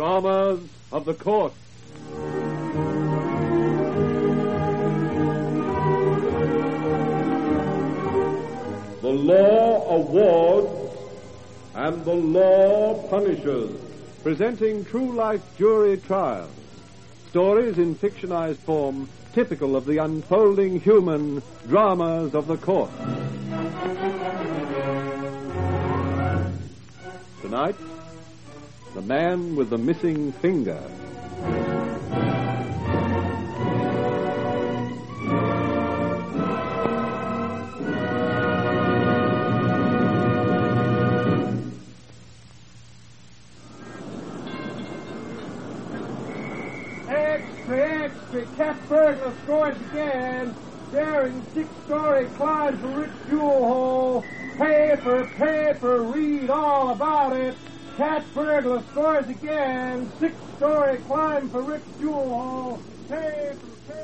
Dramas of the Court. The law awards and the law punishes. Presenting true-life jury trials. Stories in fictionized form typical of the unfolding human dramas of the court. Tonight, The Man with the Missing Finger. Extra. Cat burglar scores again. Daring six-story climb for rich jewel hole. Paper, read all about it. Cat burglar scores again. Six-story climb for rich jewel hole. Paper.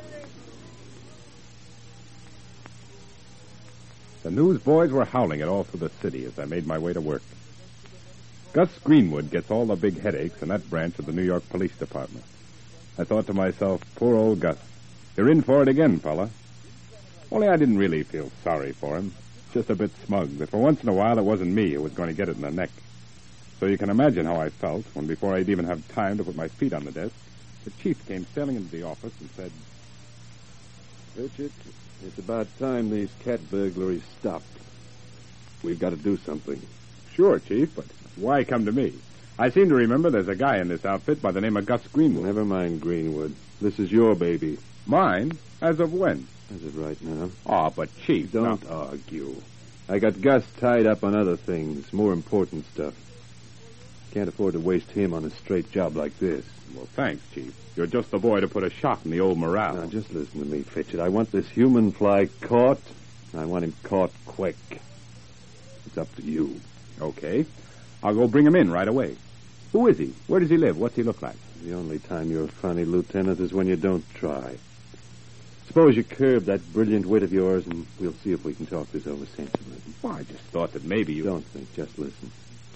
The newsboys were howling it all through the city as I made my way to work. Gus Greenwood gets all the big headaches in that branch of the New York Police Department. I thought to myself, poor old Gus. You're in for it again, fella. Only I didn't really feel sorry for him. Just a bit smug that for once in a while it wasn't me who was going to get it in the neck. So you can imagine how I felt when before I'd even have time to put my feet on the desk, the chief came sailing into the office and said, Richard, it's about time these cat burglaries stopped. We've got to do something. Sure, Chief, but why come to me? I seem to remember there's a guy in this outfit by the name of Gus Greenwood. Never mind, Greenwood. This is your baby. Mine? As of when? As of right now. Oh, but Chief... Don't argue. I got Gus tied up on other things, more important stuff. Can't afford to waste him on a straight job like this. Well, thanks, Chief. You're just the boy to put a shot in the old morale. Now, just listen to me, Fitchett. I want this human fly caught. I want him caught quick. It's up to you. Okay. I'll go bring him in right away. Who is he? Where does he live? What's he look like? The only time you're funny, Lieutenant, is when you don't try. Suppose you curb that brilliant wit of yours, and we'll see if we can talk this over sensibly. Well, I just thought that maybe you... Don't think, just listen.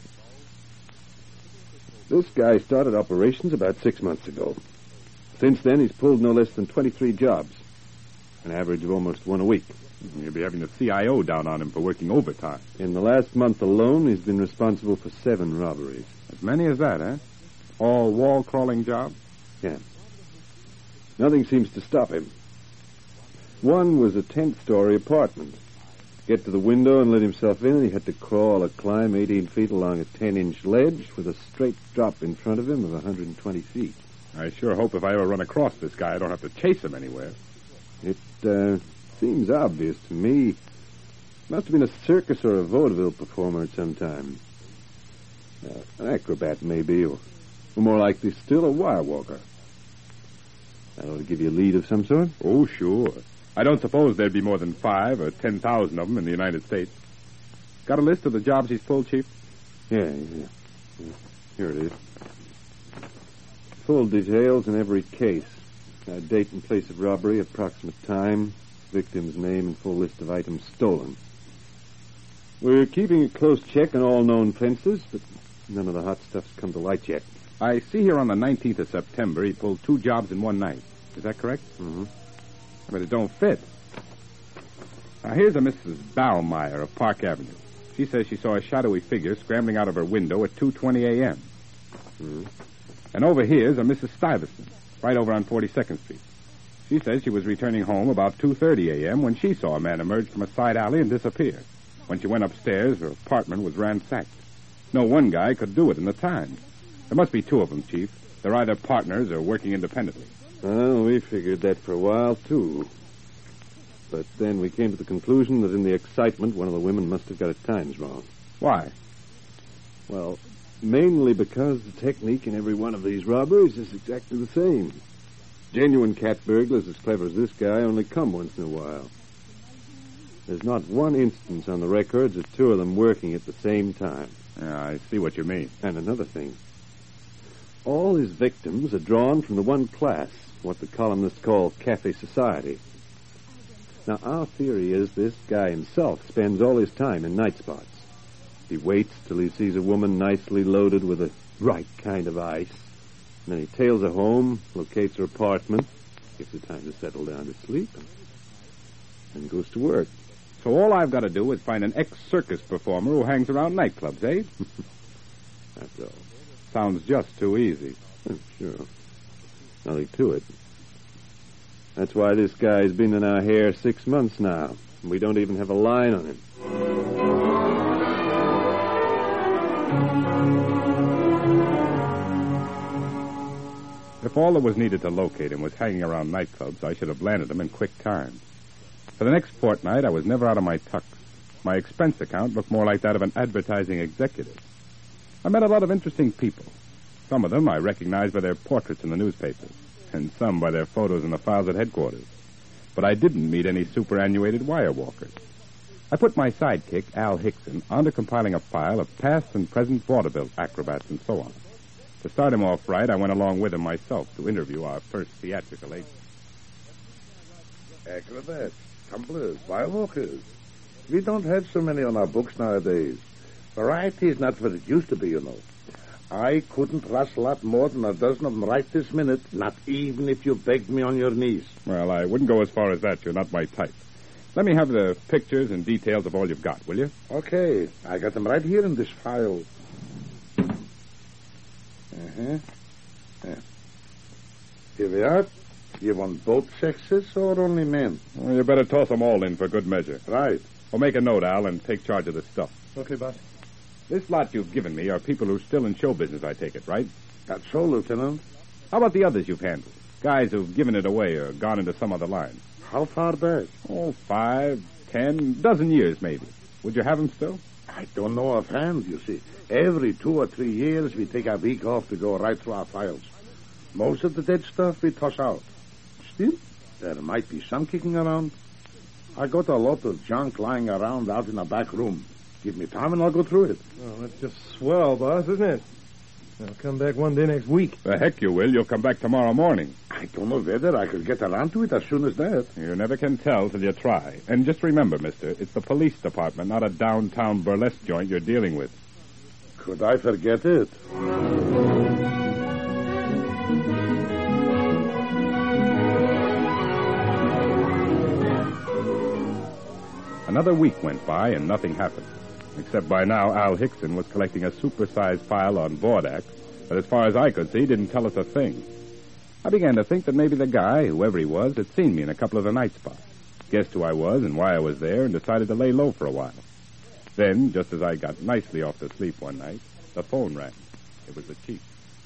This guy started operations about 6 months ago. Since then, he's pulled no less than 23 jobs. An average of almost one a week. You'll be having the CIO down on him for working overtime. In the last month alone, he's been responsible for 7 robberies. As many as that, eh? All wall-crawling jobs? Yeah. Nothing seems to stop him. One was a 10th-story apartment. To get to the window and let himself in, he had to crawl or climb 18 feet along a 10-inch ledge with a straight drop in front of him of 120 feet. I sure hope if I ever run across this guy, I don't have to chase him anywhere. It seems obvious to me. Must have been a circus or a vaudeville performer at some time. An acrobat, maybe, or more likely still, a wire walker. That ought to give you a lead of some sort. Oh, sure. I don't suppose there'd be more than 5 or 10,000 of them in the United States. Got a list of the jobs he's pulled, Chief? Yeah. Here it is. Full details in every case. Date and place of robbery, approximate time, victim's name, and full list of items stolen. We're keeping a close check on all known fences, but none of the hot stuff's come to light yet. I see here on the 19th of September he pulled 2 jobs in one night. Is that correct? Mm-hmm. But it don't fit. Now, here's a Mrs. Ballmeyer of Park Avenue. She says she saw a shadowy figure scrambling out of her window at 2:20 a.m. Mm-hmm. And over here's a Mrs. Stuyvesant, right over on 42nd Street. She says she was returning home about 2:30 a.m. when she saw a man emerge from a side alley and disappear. When she went upstairs, her apartment was ransacked. No one guy could do it in the time. There must be 2 of them, Chief. They're either partners or working independently. Well, we figured that for a while, too. But then we came to the conclusion that in the excitement, one of the women must have got her times wrong. Why? Well, mainly because the technique in every one of these robberies is exactly the same. Genuine cat burglars as clever as this guy only come once in a while. There's not one instance on the records of 2 of them working at the same time. Yeah, I see what you mean. And another thing. All his victims are drawn from the one class, what the columnists call cafe society. Now, our theory is this guy himself spends all his time in night spots. He waits till he sees a woman nicely loaded with the right kind of ice, Then he tails her home, locates her apartment, gives her time to settle down to sleep, and goes to work. So all I've got to do is find an ex-circus performer who hangs around nightclubs, eh? That's all. Sounds just too easy. Sure. Nothing to it. That's why this guy's been in our hair 6 months now. And we don't even have a line on him. If all that was needed to locate him was hanging around nightclubs, I should have landed him in quick time. For the next fortnight, I was never out of my tux. My expense account looked more like that of an advertising executive. I met a lot of interesting people. Some of them I recognized by their portraits in the newspapers, and some by their photos in the files at headquarters. But I didn't meet any superannuated wire walkers. I put my sidekick, Al Hickson, onto compiling a file of past and present vaudeville acrobats and so on. To start him off right, I went along with him myself to interview our first theatrical agent. Acrobats, tumblers, firewalkers. We don't have so many on our books nowadays. Variety is not what it used to be, you know. I couldn't rustle up more than a dozen of them right this minute, not even if you begged me on your knees. Well, I wouldn't go as far as that. You're not my type. Let me have the pictures and details of all you've got, will you? Okay, I got them right here in this file. Yeah. Here we are. You want both sexes or only men? Well, you better toss them all in for good measure. Right. Well, make a note, Al, and take charge of the stuff. Okay, boss. This lot you've given me are people who are still in show business, I take it, right? That's so, Lieutenant. How about the others you've handled? Guys who've given it away or gone into some other line. How far back? 5, 10, dozen years, maybe. Would you have them still? I don't know offhand, you see. Every 2 or 3 years, we take a week off to go right through our files. Most of the dead stuff we toss out. Still, there might be some kicking around. I got a lot of junk lying around out in the back room. Give me time and I'll go through it. Oh, that's just swell, boss, isn't it? I'll come back one day next week. The heck you will. You'll come back tomorrow morning. I don't know whether I could get around to it as soon as that. You never can tell till you try. And just remember, mister, it's the police department, not a downtown burlesque joint you're dealing with. Could I forget it? Another week went by and nothing happened. Except by now, Al Hickson was collecting a supersized file on Vordak that, as far as I could see, didn't tell us a thing. I began to think that maybe the guy, whoever he was, had seen me in a couple of the night spots, guessed who I was and why I was there, and decided to lay low for a while. Then, just as I got nicely off to sleep one night, the phone rang. It was the chief.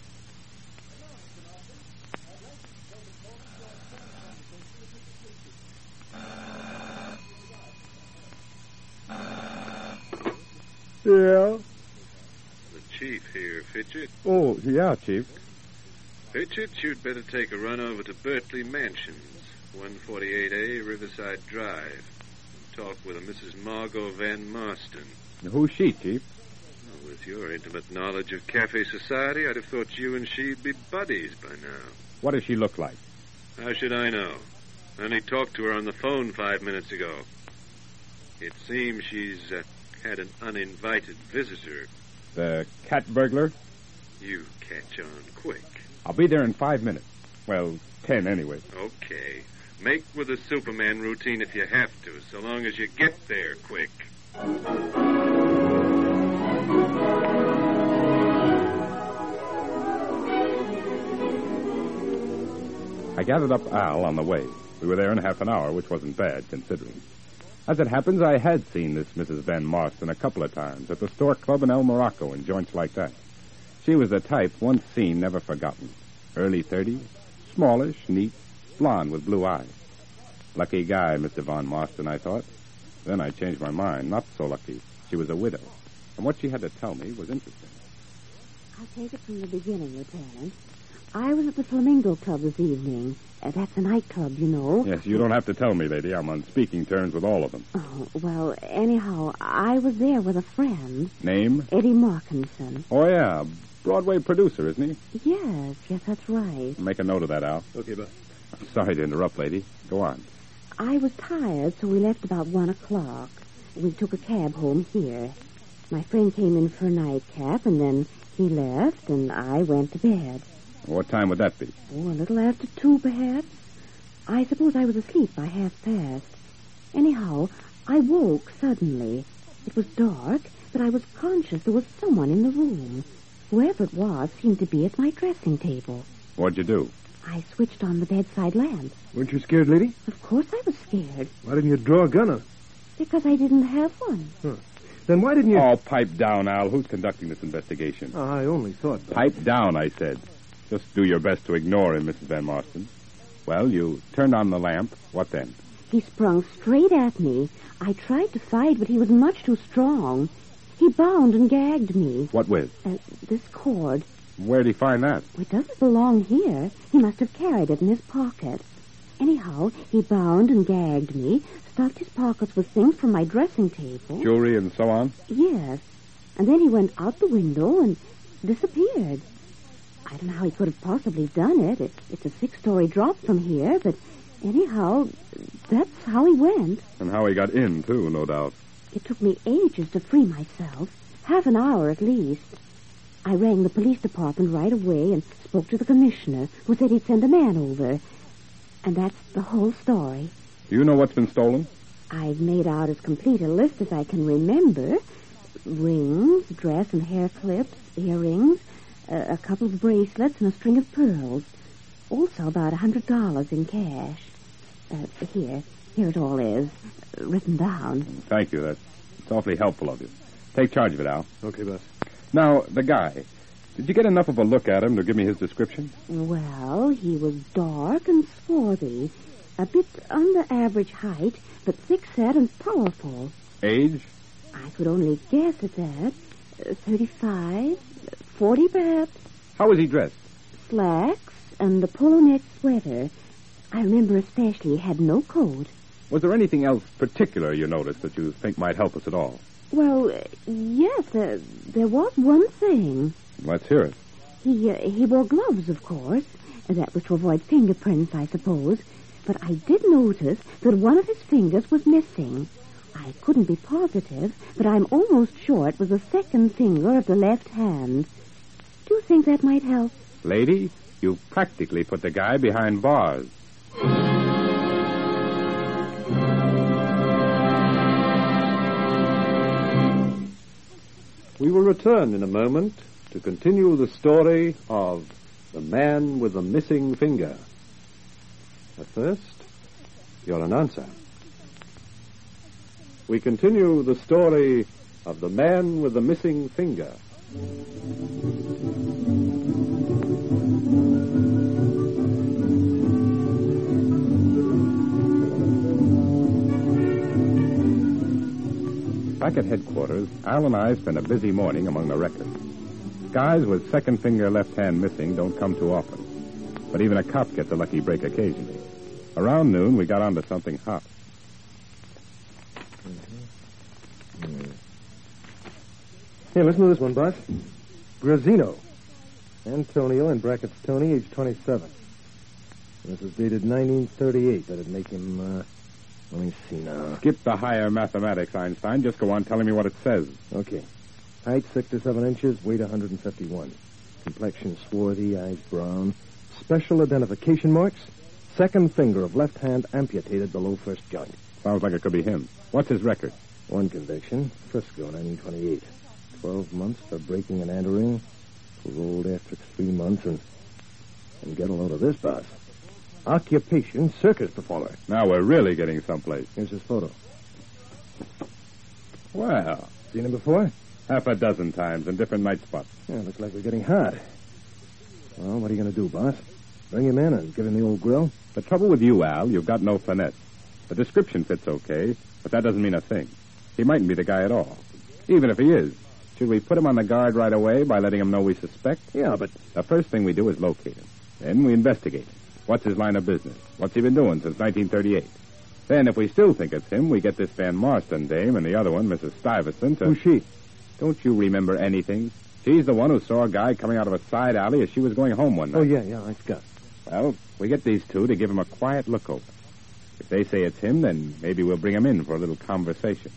Yeah? The chief here, Fitchett. Oh, yeah, Chief. Fitchett, you'd better take a run over to Berkeley Mansions, 148A Riverside Drive. Talk with a Mrs. Margot Van Marston. Who's she, Chief? Well, with your intimate knowledge of cafe society, I'd have thought you and she'd be buddies by now. What does she look like? How should I know? I only talked to her on the phone 5 minutes ago. It seems she's had an uninvited visitor. The cat burglar? You catch on quick. I'll be there in 5 minutes. Well, 10 anyway. Okay. Make with the Superman routine if you have to, so long as you get there quick. I gathered up Al on the way. We were there in half an hour, which wasn't bad, considering. As it happens, I had seen this Mrs. Van Marston a couple of times at the Stork Club in El Morocco and joints like that. She was the type once seen, never forgotten. Early 30s, smallish, neat, blonde with blue eyes. Lucky guy, Mr. Van Marston, I thought. Then I changed my mind. Not so lucky. She was a widow. And what she had to tell me was interesting. I'll take it from the beginning, Lieutenant. I was at the Flamingo Club this evening. That's a nightclub, you know. Yes, you don't have to tell me, lady. I'm on speaking terms with all of them. Oh, well, anyhow, I was there with a friend. Name? Eddie Markinson. Oh, yeah. Broadway producer, isn't he? Yes, that's right. Make a note of that, Al. Okay, boss. Sorry to interrupt, lady. Go on. I was tired, so we left about 1 o'clock. We took a cab home here. My friend came in for a nightcap, and then he left, and I went to bed. What time would that be? Oh, a little after 2, perhaps. I suppose I was asleep by 1:30. Anyhow, I woke suddenly. It was dark, but I was conscious there was someone in the room. Whoever it was seemed to be at my dressing table. What'd you do? I switched on the bedside lamp. Weren't you scared, lady? Of course I was scared, Why didn't you draw a gun on her? because I didn't have one. Then why didn't you... Oh, pipe down, Al. Who's conducting this investigation? Oh, I only thought... Pipe down, I said. Just do your best to ignore him, Mrs. Van Marston. Well, you turned on the lamp. What then? He sprung straight at me. I tried to fight, but he was much too strong. He bound and gagged me. What with? This cord. Where'd he find that? It doesn't belong here. He must have carried it in his pocket. Anyhow, he bound and gagged me, stuffed his pockets with things from my dressing table. Jewelry and so on? Yes. And then he went out the window and disappeared. I don't know how he could have possibly done it. It's a 6-story drop from here, but anyhow, that's how he went. And how he got in, too, no doubt. It took me ages to free myself. Half an hour at least. I rang the police department right away and spoke to the commissioner, who said he'd send a man over. And that's the whole story. Do you know what's been stolen? I've made out as complete a list as I can remember. Rings, dress and hair clips, earrings, a couple of bracelets, and a string of pearls. Also about $100 in cash. Here it all is, written down. Thank you. That's awfully helpful of you. Take charge of it, Al. Okay, boss. Now, the guy. Did you get enough of a look at him to give me his description? Well, he was dark and swarthy. A bit under average height, but thick-set and powerful. Age? I could only guess at that. 35, 40 perhaps. How was he dressed? Slacks and a polo neck sweater. I remember especially he had no coat. Was there anything else particular you noticed that you think might help us at all? Well, yes, there was one thing. Let's hear it. He wore gloves, of course. That was to avoid fingerprints, I suppose. But I did notice that one of his fingers was missing. I couldn't be positive, but I'm almost sure it was the second finger of the left hand. Do you think that might help? Lady, you practically put the guy behind bars. We will return in a moment to continue the story of the man with the missing finger. But first, your announcer. We continue the story of the man with the missing finger. Back at headquarters, Al and I spent a busy morning among the records. Guys with second finger left hand missing don't come too often. But even a cop gets a lucky break occasionally. Around noon, we got onto something hot. Here, listen to this one, boss. Grazino. Antonio, in brackets Tony, age 27. This is dated 1938. That'd make him, let me see now. Skip the higher mathematics, Einstein. Just go on telling me what it says. Okay. Height 6 to 7 inches, weight 151. Complexion swarthy, eyes brown. Special identification marks. Second finger of left hand amputated below first joint. Sounds like it could be him. What's his record? One conviction, Frisco, 1928. 12 months for breaking and entering. Paroled after 3 months, and get a load of this, boss. Occupation, circus performer. Now we're really getting someplace. Here's his photo. Well, Seen him before? half a dozen times in different night spots. Yeah, looks like we're getting hot. Well, what are you going to do, boss? Bring him in and give him the old grill? The trouble with you, Al, you've got no finesse. The description fits okay, but that doesn't mean a thing. He mightn't be the guy at all. Even if he is, should we put him on the guard right away by letting him know we suspect? Yeah, but... The first thing we do is locate him. Then we investigate him. What's his line of business? What's he been doing since 1938? Then, if we still think it's him, we get this Van Marston dame and the other one, Mrs. Stuyvesant, to... Who's she? Don't you remember anything? She's the one who saw a guy coming out of a side alley as she was going home one night. Oh, yeah, I forgot. Well, we get these two to give him a quiet look over. If they say it's him, then maybe we'll bring him in for a little conversation.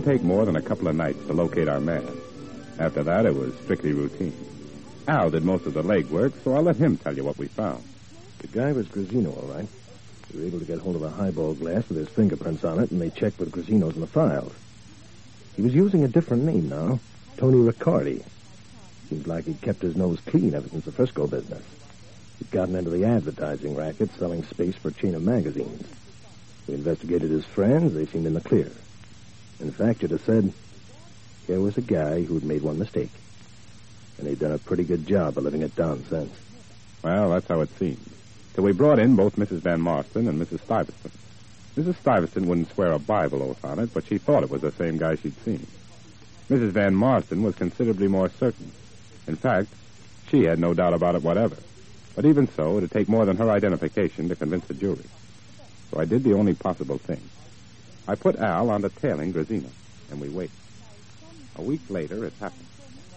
didn't take more than a couple of nights to locate our man. After that, it was strictly routine. Al did most of the legwork, so I'll let him tell you what we found. The guy was Grazino, all right. We were able to get hold of a highball glass with his fingerprints on it, and they checked with Grazino's in the files. He was using a different name now, Tony Riccardi. Seems like he'd kept his nose clean ever since the Frisco business. He'd gotten into the advertising racket, selling space for a chain of magazines. We investigated his friends. They seemed in the clear. In fact, you'd have said, here was a guy who'd made one mistake. And he'd done a pretty good job of living it down since. Well, that's how it seemed. So we brought in both Mrs. Van Marston and Mrs. Stuyvesant. Mrs. Stuyvesant wouldn't swear a Bible oath on it, but she thought it was the same guy she'd seen. Mrs. Van Marston was considerably more certain. In fact, she had no doubt about it whatever. But even so, it'd take more than her identification to convince the jury. So I did the only possible thing. I put Al on the tailing Grazino, and we waited. A week later, it happened.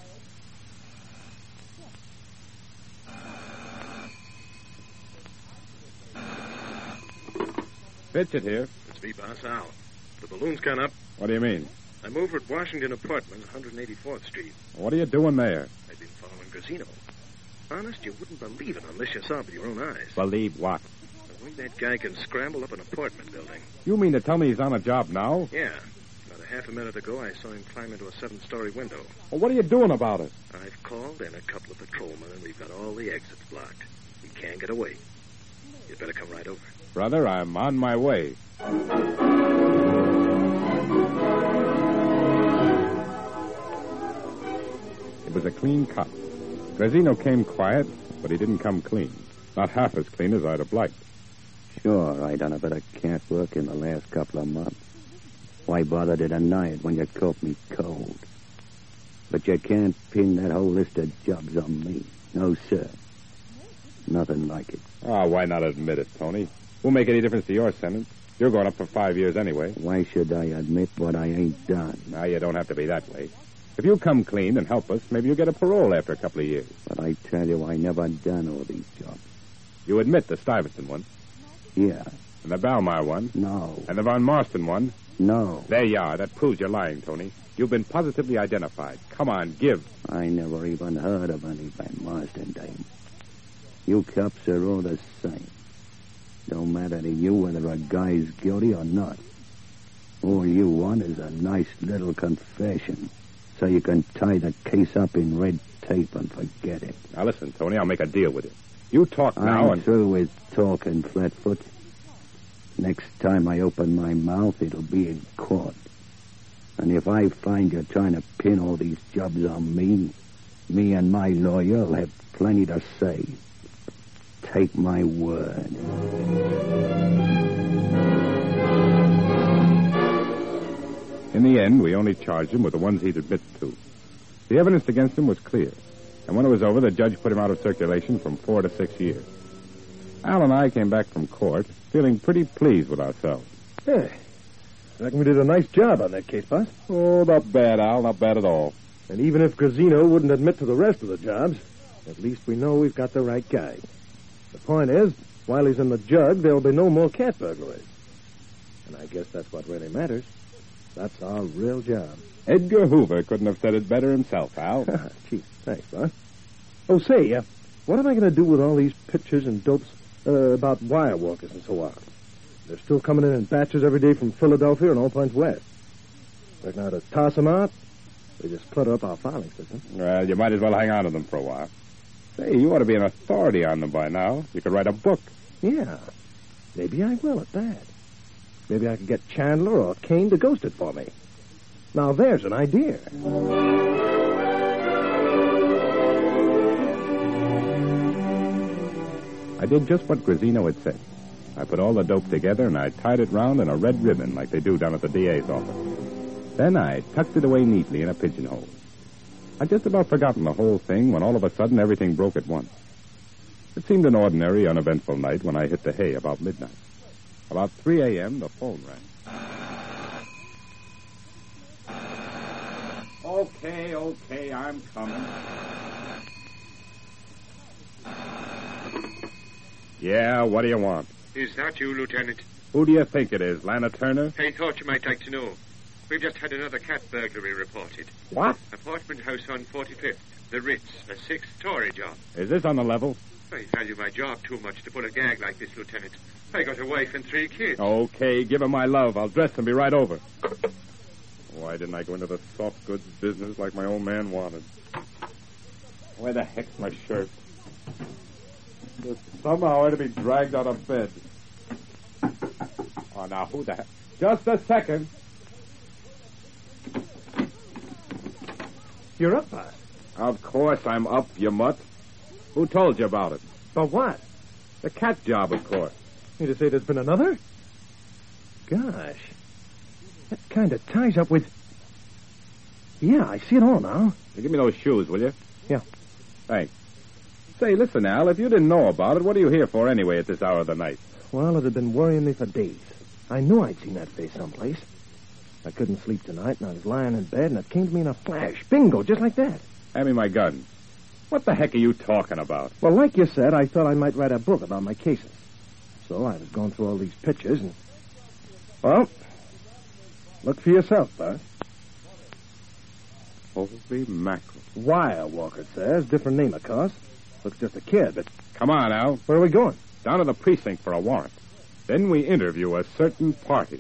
Fitchett here. It's me, boss, Al. The balloon's gone up. What do you mean? I'm over at Washington Apartments, 184th Street. What are you doing there? I've been following Grazino. Honest, you wouldn't believe it unless you saw it with your own eyes. Believe what? The way that guy can scramble up an apartment building. You mean to tell me he's on a job now? Yeah. About a half a minute ago, I saw him climb into a 7-story window. Well, what are you doing about it? I've called in a couple of patrolmen, and we've got all the exits blocked. He can't get away. You'd better come right over. Brother, I'm on my way. It was a clean cut. Grazino came quiet, but he didn't come clean. Not half as clean as I'd have liked. Sure, I done a bit of camp work in the last couple of months. Why bother to deny it when you caught me cold? But you can't pin that whole list of jobs on me. No, sir. Nothing like it. Oh, why not admit it, Tony? Won't make any difference to your sentence. You're going up for 5 years anyway. Why should I admit what I ain't done? Now, you don't have to be that way. If you come clean and help us, maybe you'll get a parole after a couple of years. But I tell you, I never done all these jobs. You admit the Stuyvesant one? Yeah. And the Balmar one? No. And the Von Marston one? No. There you are. That proves you're lying, Tony. You've been positively identified. Come on, give. I never even heard of any Van Marston dame. You cops are all the same. Don't matter to you whether a guy's guilty or not. All you want is a nice little confession so you can tie the case up in red tape and forget it. Now, listen, Tony, I'll make a deal with you. You talk now I'm through with talking, Flatfoot. Next time I open my mouth, it'll be in court. And if I find you're trying to pin all these jobs on me and my lawyer will have plenty to say. Take my word. In the end, we only charged him with the ones he'd admitted to. The evidence against him was clear. And when it was over, the judge put him out of circulation from 4 to 6 years. Al and I came back from court feeling pretty pleased with ourselves. Yeah. I reckon we did a nice job on that case, boss. Oh, not bad, Al. Not bad at all. And even if Grazino wouldn't admit to the rest of the jobs, at least we know we've got the right guy. The point is, while he's in the jug, there'll be no more cat burglaries. And I guess that's what really matters. That's our real job. Edgar Hoover couldn't have said it better himself, Al. Gee, thanks, boss. Oh, say, what am I going to do with all these pictures and dopes about wire walkers and so on? They're still coming in batches every day from Philadelphia and all points west. Reckon I ought to toss them out? They just clutter up our filing system. Well, you might as well hang on to them for a while. Say, you ought to be an authority on them by now. You could write a book. Yeah. Maybe I will at that. Maybe I could get Chandler or Kane to ghost it for me. Now, there's an idea. I did just what Grazino had said. I put all the dope together and I tied it round in a red ribbon like they do down at the DA's office. Then I tucked it away neatly in a pigeonhole. I'd just about forgotten the whole thing when all of a sudden everything broke at once. It seemed an ordinary, uneventful night when I hit the hay about midnight. About 3 a.m., the phone rang. Okay, I'm coming. Yeah, what do you want? Is that you, Lieutenant? Who do you think it is, Lana Turner? I thought you might like to know. We've just had another cat burglary reported. What? Apartment house on 45th. The Ritz. A 6-story job. Is this on the level? I value my job too much to pull a gag like this, Lieutenant. I got a wife and 3 kids. Okay, give him my love. I'll dress and be right over. Why didn't I go into the soft goods business like my old man wanted? Where the heck's my shirt? Just somehow I had to be dragged out of bed. Oh, now, who the heck? Just a second. You're up, boss. Of course I'm up, you mutt. Who told you about it? But what? The cat job, of course. You to say there's been another? Gosh. That kind of ties up with... Yeah, I see it all now. Now, give me those shoes, will you? Yeah. Thanks. Say, listen, Al, if you didn't know about it, what are you here for anyway at this hour of the night? Well, it had been worrying me for days. I knew I'd seen that face someplace. I couldn't sleep tonight, and I was lying in bed, and it came to me in a flash. Bingo, just like that. Hand me my gun. What the heck are you talking about? Well, like you said, I thought I might write a book about my cases. So I was going through all these pictures, and... Well, look for yourself, boss. Holy mackerel. Wire, Walker says. Different name, of course. Looks just a kid, but... Come on, Al. Where are we going? Down to the precinct for a warrant. Then we interview a certain party.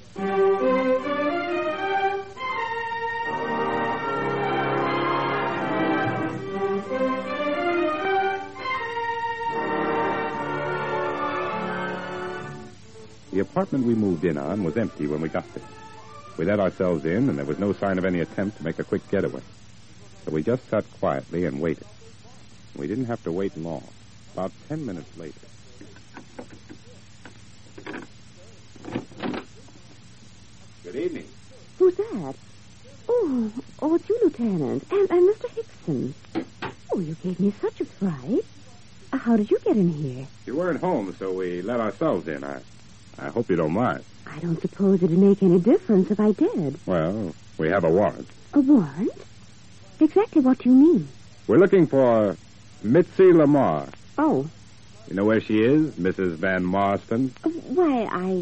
The apartment we moved in on was empty when we got there. We let ourselves in, and there was no sign of any attempt to make a quick getaway. So we just sat quietly and waited. We didn't have to wait long. About 10 minutes later. Good evening. Who's that? Oh, it's you, Lieutenant. And Mr. Hickson. Oh, you gave me such a fright. How did you get in here? You weren't home, so we let ourselves in. I hope you don't mind. I don't suppose it'd make any difference if I did. Well, we have a warrant. A warrant? Exactly what do you mean? We're looking for Mitzi Lamar. Oh. You know where she is, Mrs. Van Marston? Why,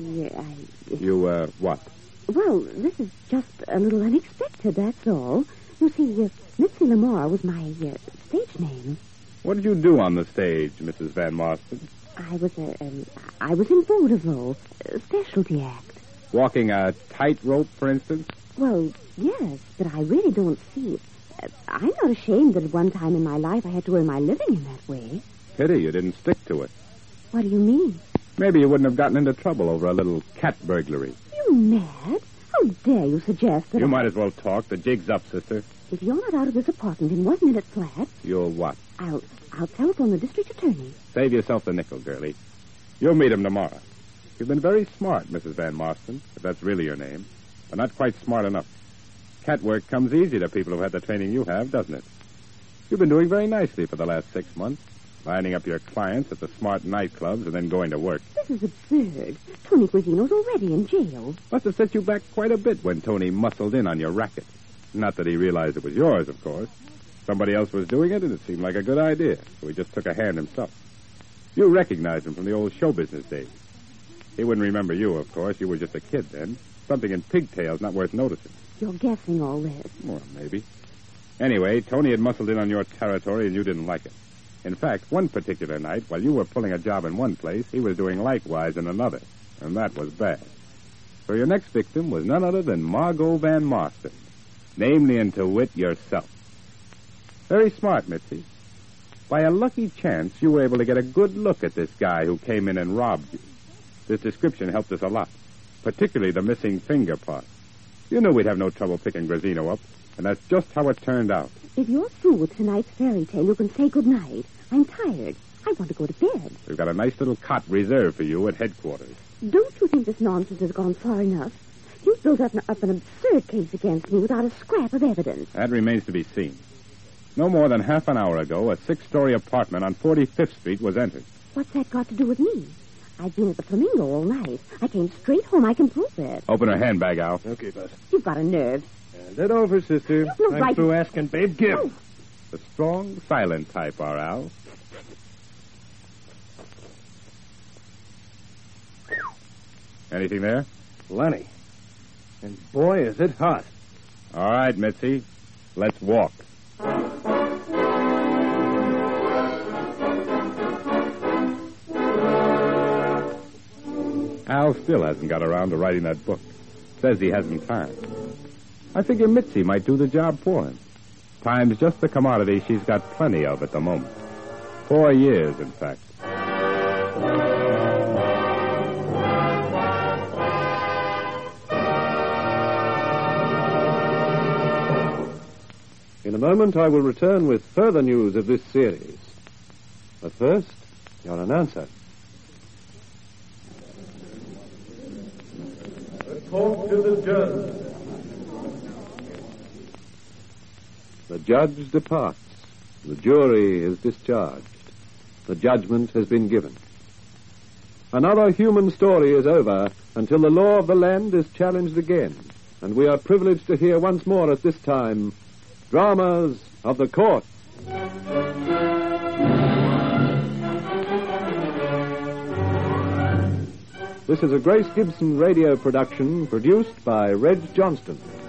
You, what? Well, this is just a little unexpected, that's all. You see, Mitzi Lamar was my stage name. What did you do on the stage, Mrs. Van Marston? I was in vaudeville, specialty act. Walking a tightrope, for instance? Well, yes, but I really don't see it. I'm not ashamed that at one time in my life I had to earn my living in that way. Pity you didn't stick to it. What do you mean? Maybe you wouldn't have gotten into trouble over a little cat burglary. You mad? How dare you suggest that You might as well talk. The jig's up, sister. If you're not out of this apartment in 1 minute flat... You'll what? I'll telephone the district attorney. Save yourself the nickel, girlie. You'll meet him tomorrow. You've been very smart, Mrs. Van Marston, if that's really your name, but not quite smart enough. Cat work comes easy to people who had the training you have, doesn't it? You've been doing very nicely for the last 6 months, lining up your clients at the smart nightclubs and then going to work. This is absurd. Tony Guisino's already in jail. Must have set you back quite a bit when Tony muscled in on your racket. Not that he realized it was yours, of course. Somebody else was doing it, and it seemed like a good idea, so he just took a hand himself. You recognized him from the old show business days. He wouldn't remember you, of course. You were just a kid then. Something in pigtails not worth noticing. You're guessing all this. Well, maybe. Anyway, Tony had muscled in on your territory, and you didn't like it. In fact, one particular night, while you were pulling a job in one place, he was doing likewise in another, and that was bad. So your next victim was none other than Margot Van Marston, namely and to wit yourself. Very smart, Mitzi. By a lucky chance, you were able to get a good look at this guy who came in and robbed you. This description helped us a lot, particularly the missing finger part. You knew we'd have no trouble picking Guisino up, and that's just how it turned out. If you're through with tonight's fairy tale, you can say good night. I'm tired. I want to go to bed. We've got a nice little cot reserved for you at headquarters. Don't you think this nonsense has gone far enough? You've built up an absurd case against me without a scrap of evidence. That remains to be seen. No more than half an hour ago, a 6-story apartment on 45th Street was entered. What's that got to do with me? I've been at the Flamingo all night. I came straight home. I can prove it. Open her handbag, Al. Okay, boss. You've got a nerve. Hand it over, sister. You've no I'm right through asking, babe. Give. Oh. The strong, silent type, are Al. Anything there? Lenny. And boy, is it hot. All right, Mitzi. Let's walk. Al still hasn't got around to writing that book. Says he hasn't time. I figure Mitzi might do the job for him. Time's just the commodity she's got plenty of at the moment. 4 years, in fact. In a moment, I will return with further news of this series. But first, your announcer. Report to the judge. The judge departs. The jury is discharged. The judgment has been given. Another human story is over until the law of the land is challenged again, and we are privileged to hear once more at this time dramas of the court. This is a Grace Gibson radio production produced by Reg Johnston.